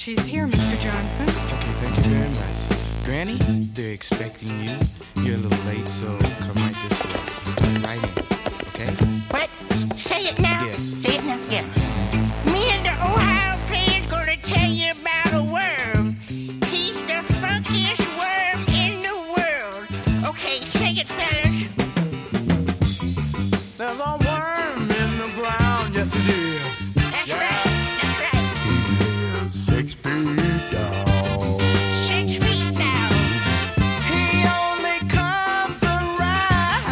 She's here, Mr. Johnson. Okay, thank you very much. Granny, they're expecting you. You're a little late, so come right this way. Start right in, okay? What? Say it now. Yeah. Say it now. Yeah. Me and the Ohio player's gonna tell you about a worm. He's the funkiest worm in the world. Okay, say it, fellas. There's a worm in the ground, yes it is. That's right. That's right. He is 6 feet down. 6 feet down. He only comes around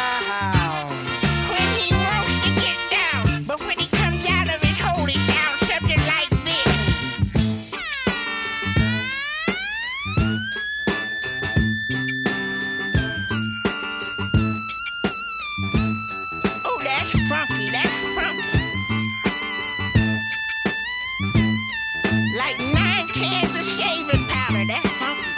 When he wants to get down, but when he comes out of his hole, he sounds something like this. Oh, that's funky. That's funky. Like 9 cans of shaving powder. That's funky.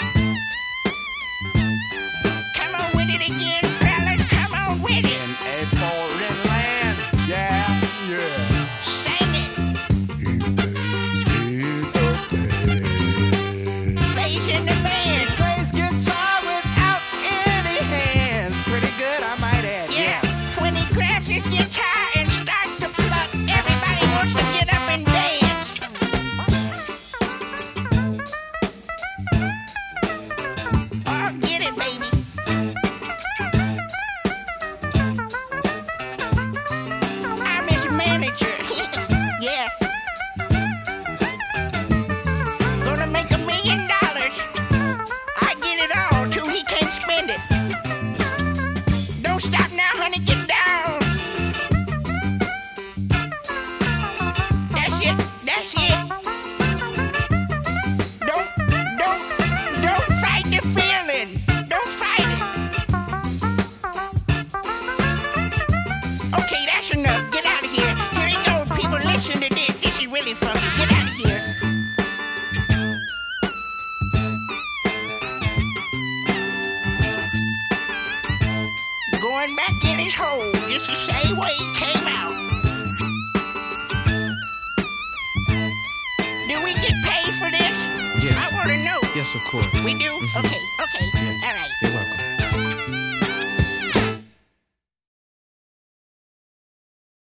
Come on with it again, fellas. Come on with it. in a foreign land. Yeah, yeah. Sing it. He plays guitar. Plays in the band. Plays guitar without any hands. Pretty good, I might add. Yeah. When he grabs his guitar and starts to pluck, everybody wants to get up and dance. Oh, get it, baby. I'm his manager. Yeah. Gonna make $1 million. I get it all till he can't spend it. Don't stop now, honey, get down. That's it, that's it. Don't fight the feeling. Don't fight it. Okay, that's enough. Get out of here. Here you go, people. Listen to this. This is really funky. Get out of here. Going back in his hole, just the same way he came out. Do we get paid for this? Yes. I want to know. Yes, of course. We do? Okay, okay. Yes. All right. Here